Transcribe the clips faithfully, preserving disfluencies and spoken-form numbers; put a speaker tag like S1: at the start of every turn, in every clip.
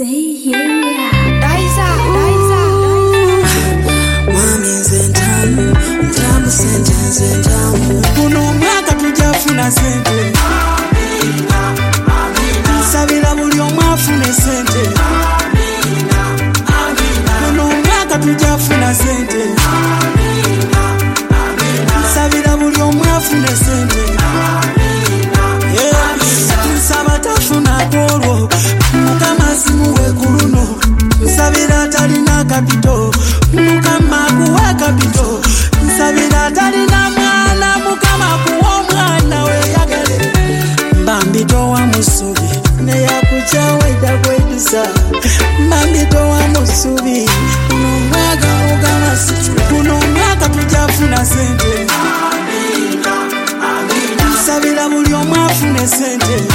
S1: Say yeah.
S2: Daiza, Daiza,
S3: Mami nzentamu, ntamu sente nzentamu. Kuno mwaka tujafuna sente. Nsabira buli omu afune sente. Kuno mwaka tujafuna sente. Nsabira buli omu afune sente. Nsaba tafuna kolwo, Mukama simuwe kuluno. Nsabira talina kapito, Mukama kuwe kapito. Nsabira talina mwana, Mukama kuwe omwana weyagale. Mbambito wa musubi, neyakucha weda kwedisa. Mbambito wa musubi, kuno mwaka Mukama situla. Kuno mwaka tujafuna sente. Nsabira buli omu afune sente.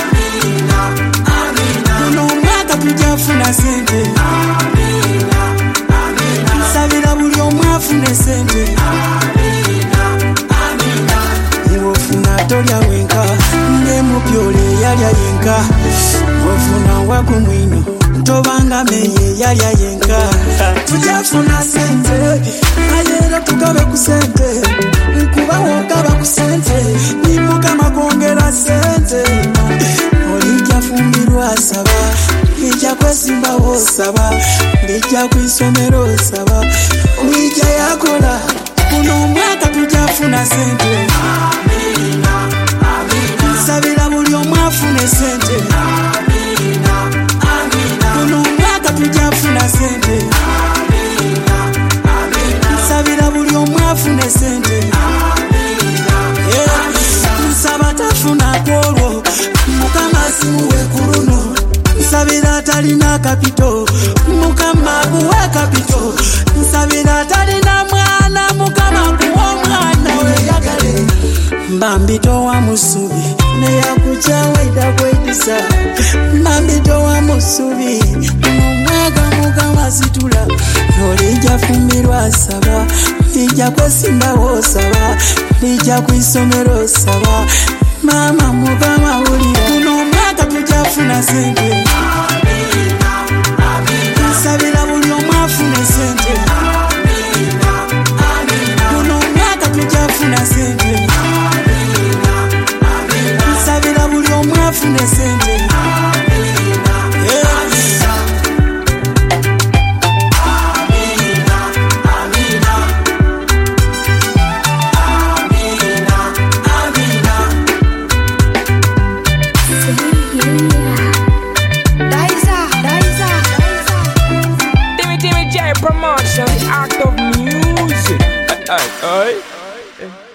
S3: Kuno mwaka tujafuna sente. Nsabira buli omu afune sente. Ng'ofuna tolya wenka, ng'emupyole yalya yenka. Ng'ofuna waku mwino, tobanga meye yalya yenka. Tujafuna sente, ayera tugabe ku sente. Nkuba wogaba ku sente, ni Mukama kwongera sente. Olijja fumbirwa saba, lijja kwesimba wosaba, lijja kwisomero osaba, olijja yakola. Kuno mwaka tujafuna sente. Nsabira buli omu afune sente. Kuno mwaka tujafuna sente. Nsabira buli omu afune sente. Nsaba tafuna kolwo, Mukama simuwe kuluno. Nsabira talina kapito, Mukama kuwe kapito. Nsabira talina mwana, Mukama kuwe omwana weyagale. Mbambito wa musubi, neyakucha weda kwedisa. Mbambito wa musubi, omwaga Mukama situla. Olijja fumbirwa saba, lijja kwesimba wosaba, lijja kwisomero osaba. Mama Mukama wulira, kuno mwaka tujafuna sente. Nsabira buli omu afune sente. Kuno mwaka tujafuna sente. Nsabira buli omu afune sente.
S2: Promotion, the art of music.
S4: Hey, hey, hey.